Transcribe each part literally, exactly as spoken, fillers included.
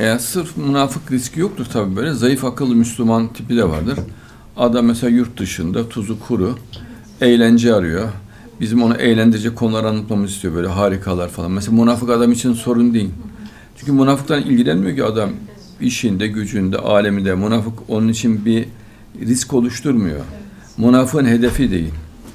Eğer sırf münafık riski yoktur tabii böyle. Zayıf akıllı Müslüman tipi de vardır. Adam mesela yurt dışında tuzu kuru, eğlence arıyor. Bizim onu eğlendirecek konular anlatmamızı istiyor, böyle harikalar falan. Mesela münafık adam için sorun değil. Çünkü münafıktan ilgilenmiyor ki adam. İşinde, gücünde, aleminde. Münafık onun için bir risk oluşturmuyor. Münafığın hedefi değil.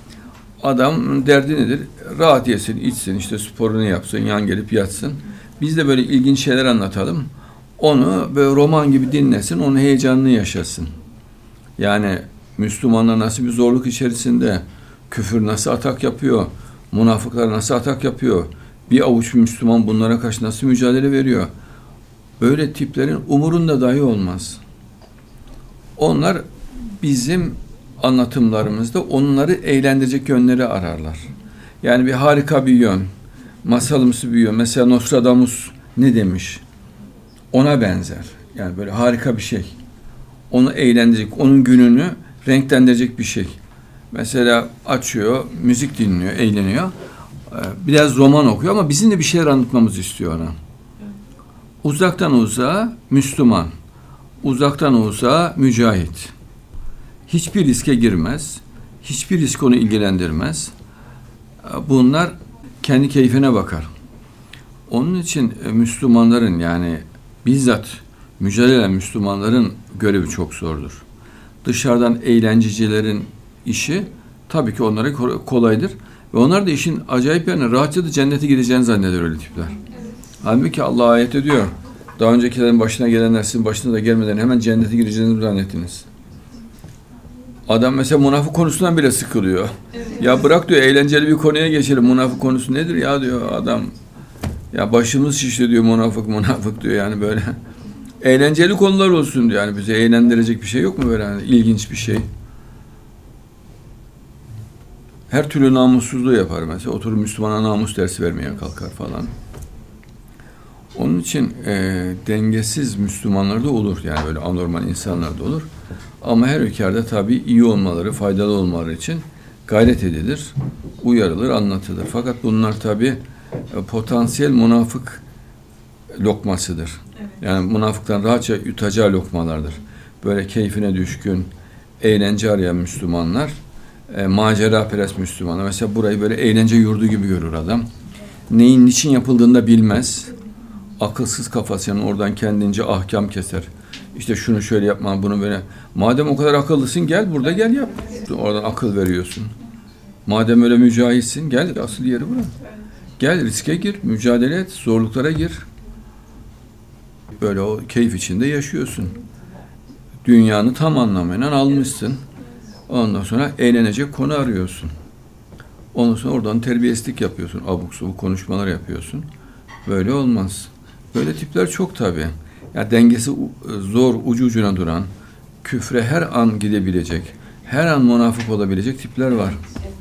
Adam derdi nedir? Rahat yesin, içsin, işte sporunu yapsın, yan gelip yatsın. Biz de böyle ilginç şeyler anlatalım. Onu böyle roman gibi dinlesin, onun heyecanını yaşasın. Yani Müslümanlar nasıl bir zorluk içerisinde, küfür nasıl atak yapıyor, münafıklar nasıl atak yapıyor, bir avuç Müslüman bunlara karşı nasıl mücadele veriyor. Böyle tiplerin umurunda dahi olmaz. Onlar bizim anlatımlarımızda onları eğlendirecek yönleri ararlar. Yani bir harika bir yön, masalımsı bir yön. Mesela Nostradamus ne demiş? Ona benzer. Yani böyle harika bir şey. Onu eğlendirecek, onun gününü renklendirecek bir şey. Mesela açıyor, müzik dinliyor, eğleniyor. Biraz roman okuyor ama bizim de bir şeyler anlatmamızı istiyor ona. Uzaktan uzağa Müslüman, uzaktan uzağa mücahit. Hiçbir riske girmez, hiçbir risk onu ilgilendirmez. Bunlar kendi keyfine bakar. Onun için Müslümanların, yani bizzat mücadele eden Müslümanların görevi çok zordur. Dışarıdan eğlencecilerin işi tabii ki onlara kolaydır. Ve onlar da işin acayip yanı, rahatça da cennete gideceğini zanneder öyle tipler. Halbuki Allah ayet ediyor. Daha öncekilerin başına gelenler sizin başına da gelmeden hemen cennete gireceğinizi zannettiniz. Adam mesela münafık konusundan bile sıkılıyor. Evet. Ya bırak diyor, eğlenceli bir konuya geçelim. Münafık konusu nedir ya diyor adam. Ya başımız şişti diyor, münafık münafık diyor, yani böyle. Eğlenceli konular olsun diyor. Yani bize eğlendirecek bir şey yok mu böyle, yani ilginç bir şey. Her türlü namussuzluğu yapar mesela. Oturur Müslümana namus dersi vermeye kalkar falan. Onun için e, dengesiz Müslümanlar da olur. Yani böyle anormal insanlar da olur. Ama her ülkede tabii iyi olmaları, faydalı olmaları için gayret edilir, uyarılır, anlatılır. Fakat bunlar tabii e, potansiyel münafık lokmasıdır. Evet. Yani münafıktan rahatça yutacağı lokmalardır. Böyle keyfine düşkün, eğlence arayan Müslümanlar, e, macera perest Müslümanlar. Mesela burayı böyle eğlence yurdu gibi görür adam. Neyin niçin yapıldığını da bilmez. Akılsız kafası, yani oradan kendince ahkam keser. İşte şunu şöyle yapma, bunu böyle. Madem o kadar akıllısın, gel burada gel yap. Oradan akıl veriyorsun. Madem öyle mücahitsin, gel asıl yeri bırak. Gel riske gir, mücadele et, zorluklara gir. Böyle o keyif içinde yaşıyorsun. Dünyanı tam anlamıyla almışsın. Ondan sonra eğlenecek konu arıyorsun. Ondan sonra oradan terbiyesizlik yapıyorsun. Abuk subuk konuşmalar yapıyorsun. Böyle olmaz. Böyle tipler çok tabii. Ya dengesi zor, ucu ucuna duran, küfre her an gidebilecek, her an münafık olabilecek tipler var.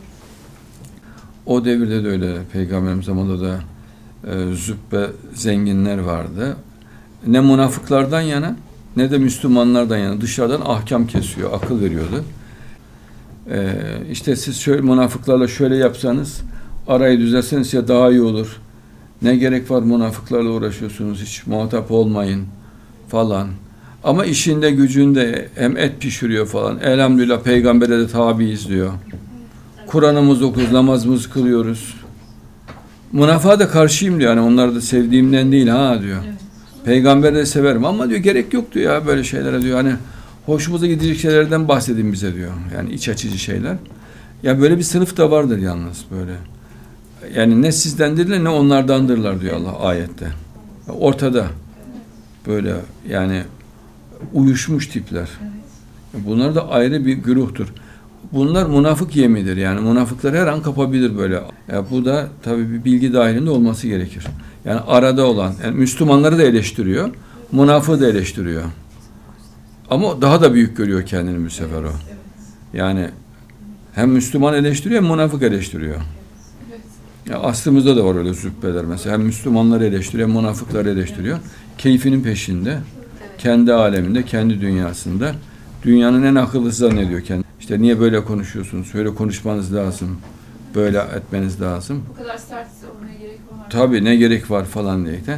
O devirde de öyle, Peygamberimiz zamanında da e, züppe zenginler vardı. Ne münafıklardan yana, ne de Müslümanlardan yana dışarıdan ahkam kesiyor, akıl veriyordu. E, işte siz şöyle münafıklarla şöyle yapsanız, arayı düzelseniz ya daha iyi olur. Ne gerek var münafıklarla uğraşıyorsunuz, hiç muhatap olmayın falan. Ama işinde gücünde hem et pişiriyor falan. Elhamdülillah peygambere de tabiiz diyor. Kur'an'ımızı okuyoruz, namazımızı kılıyoruz. Münafığa da karşıyım diyor. Yani onları da sevdiğimden değil ha diyor. Peygamberi de severim ama diyor gerek yok diyor ya böyle şeylere diyor. Hani hoşumuza gidecek şeylerden bahsedin bize diyor. Yani iç açıcı şeyler. Ya böyle bir sınıf da vardır yalnız böyle. Yani ne sizdendirler ne onlardandırlar diyor Allah ayette. Ortada böyle yani uyuşmuş tipler. Bunlar da ayrı bir güruhtur. Bunlar münafık yemidir. Yani münafıklar her an kapabilir böyle. Yani bu da tabii bir bilgi dahilinde olması gerekir. Yani arada olan, yani Müslümanları da eleştiriyor, münafığı da eleştiriyor. Ama daha da büyük görüyor kendini bu sefer o. Yani hem Müslüman eleştiriyor hem münafık eleştiriyor. Ya aslımızda da var öyle zübbeler mesela. Hem Müslümanları eleştiriyor hem münafıkları eleştiriyor. Keyfinin peşinde, kendi aleminde, kendi dünyasında. Dünyanın en akıllısı zannediyor kendini. İşte niye böyle konuşuyorsunuz? Şöyle konuşmanız lazım. Böyle etmeniz lazım. Bu kadar sert olmaya gerek var. Tabii ne gerek var falan diye.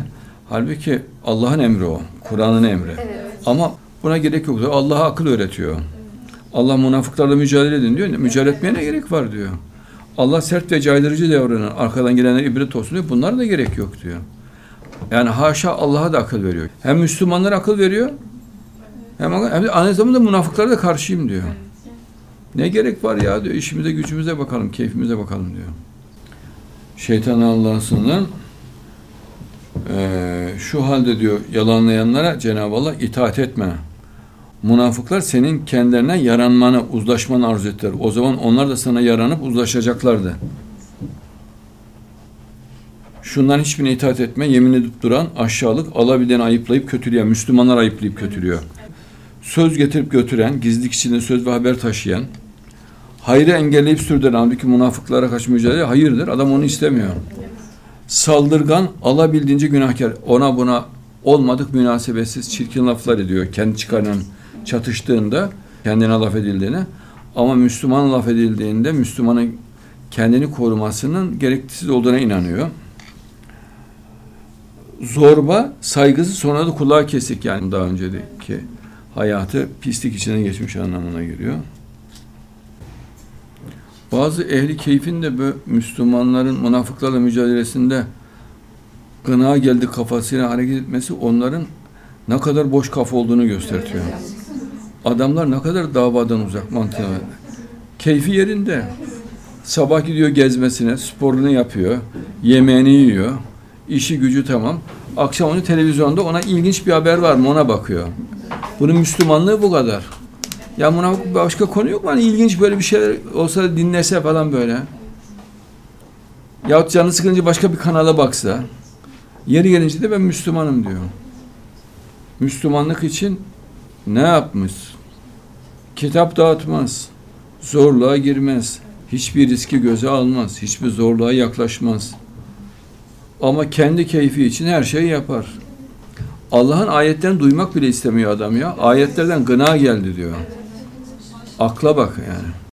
Halbuki Allah'ın emri o. Kur'an'ın emri. Evet. Ama buna gerek yok diyor. Allah'a akıl öğretiyor. Allah münafıklarla mücadele edin diyor. Mücadele etmeye ne gerek var diyor. Allah sert ve caydırıcı davranır. Arkadan gelenler ibret olsun diyor. Bunlara da gerek yok diyor. Yani haşa Allah'a da akıl veriyor. Hem Müslümanlara akıl veriyor. Hem, hem de aynı zamanda münafıklara da karşıyım diyor. Ne gerek var ya diyor. İşimize gücümüze bakalım. Keyfimize bakalım diyor. Şeytan Allah'ından Ee, şu halde diyor yalanlayanlara Cenab-ı Allah itaat etme. Münafıklar senin kendilerine yaranmanı, uzlaşmanı arzu ettiler. O zaman onlar da sana yaranıp uzlaşacaklardı. Şundan hiçbirine itaat etme. Yemin edip duran aşağılık, alabildiğini ayıplayıp kötüleyen, Müslümanlar ayıplayıp kötülüyor. Söz getirip götüren, gizlilik içinde söz ve haber taşıyan, hayrı engelleyip sürdüren, halbuki münafıklara karşı mücadele hayırdır. Adam onu istemiyor. Saldırgan, alabildiğince günahkar. Ona buna olmadık münasebetsiz çirkin laflar ediyor. Kendi çıkarının çatıştığında, kendine laf edildiğine. Ama Müslüman laf edildiğinde Müslümanın kendini korumasının gereksiz olduğuna inanıyor. Zorba, saygısız, sonra da kulağı kesik. Yani daha önceki hayatı pislik içine geçmiş anlamına geliyor. Bazı ehli keyfin de bu Müslümanların münafıklarla mücadelesinde gına geldi kafasıyla hareket etmesi onların ne kadar boş kafa olduğunu gösteriyor. Adamlar ne kadar davadan uzak mantığı. Keyfi yerinde. Sabah gidiyor gezmesine, sporunu yapıyor, yemeğini yiyor, işi gücü tamam. Akşam onu televizyonda ona ilginç bir haber var mı ona bakıyor. Bunun Müslümanlığı bu kadar. Ya münafık başka konu yok mu? Hani ilginç böyle bir şeyler olsa dinlese falan böyle. Yahut canı sıkınca başka bir kanala baksa. Yeri gelince de ben Müslümanım diyor. Müslümanlık için ne yapmış? Kitap dağıtmaz. Zorluğa girmez. Hiçbir riski göze almaz. Hiçbir zorluğa yaklaşmaz. Ama kendi keyfi için her şeyi yapar. Allah'ın ayetten duymak bile istemiyor adam ya. Ayetlerden gına geldi diyor. Akla bak yani.